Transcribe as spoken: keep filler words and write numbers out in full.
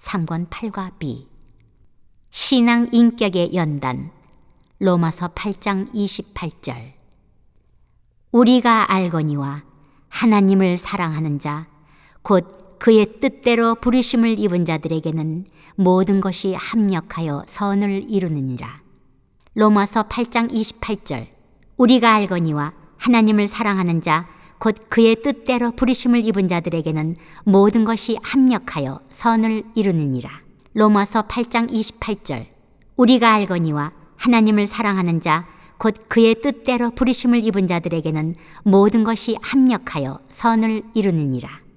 삼 권 팔과 비. 신앙 인격의 연단. 로마서 팔 장 이십팔 절. 우리가 알거니와 하나님을 사랑하는 자, 곧 그의 뜻대로 부르심을 입은 자들에게는 모든 것이 합력하여 선을 이루느니라. 로마서 팔 장 이십팔 절. 우리가 알거니와 하나님을 사랑하는 자, 곧 그의 뜻대로 부르심을 입은 자들에게는 모든 것이 합력하여 선을 이루느니라. 로마서 팔 장 이십팔 절. 우리가 알거니와 하나님을 사랑하는 자, 곧 그의 뜻대로 부르심을 입은 자들에게는 모든 것이 합력하여 선을 이루느니라.